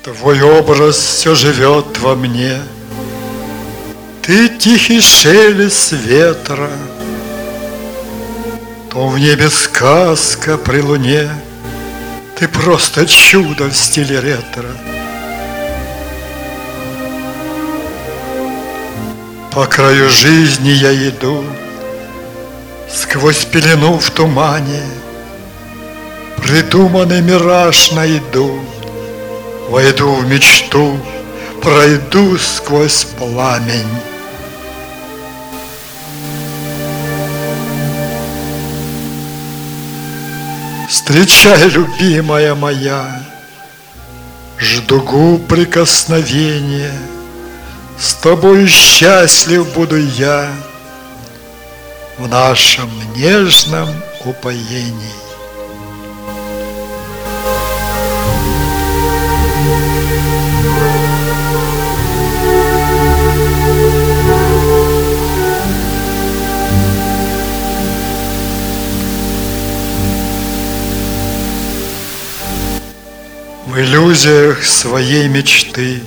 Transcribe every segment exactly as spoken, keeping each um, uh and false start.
Твой образ все живет во мне. Ты тихий шелест ветра, то в небе сказка при луне. Ты просто чудо в стиле ретро. По краю жизни я иду, сквозь пелену в тумане. Придуманный мираж найду, войду в мечту, пройду сквозь пламень. Встречай, любимая моя, жду прикосновения. С тобой счастлив буду я в нашем нежном упоении. В иллюзиях своей мечты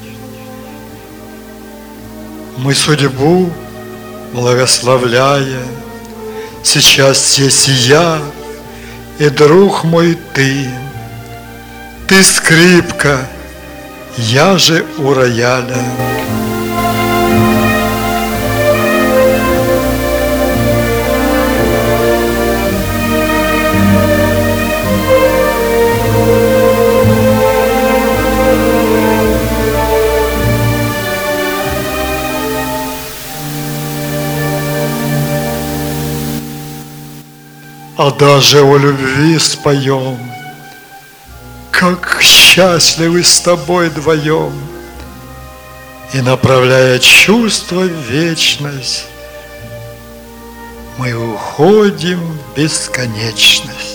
мы судьбу благословляя, сейчас здесь я и друг мой ты. Ты скрипка, я же у рояля. А даже о любви споем, как счастливы с тобой вдвоем. И направляя чувства в вечность, мы уходим в бесконечность.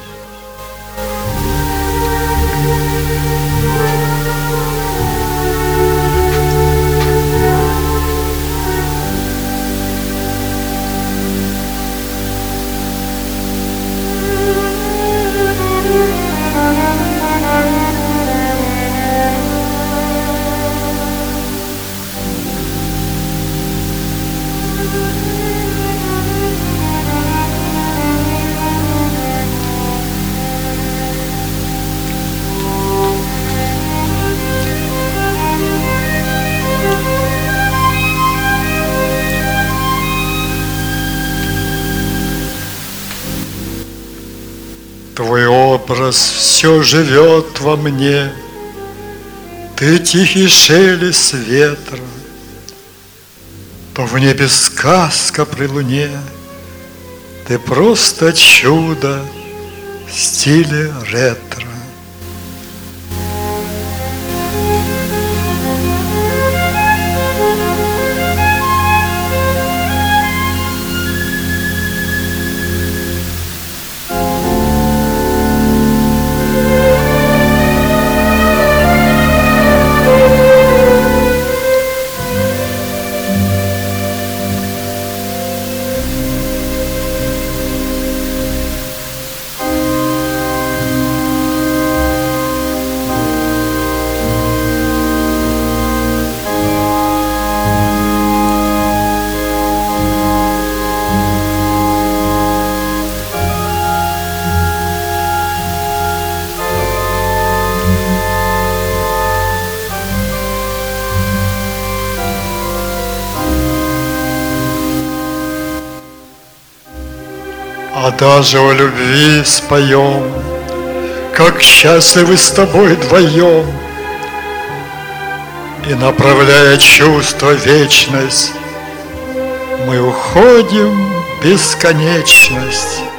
Твой образ все живет во мне, ты тихий шелест ветра, то в небе сказка при луне. Ты просто чудо в стиле ретро. А даже о любви споем, как счастливы с тобой вдвоем. И направляя чувства в вечность, мы уходим в бесконечность.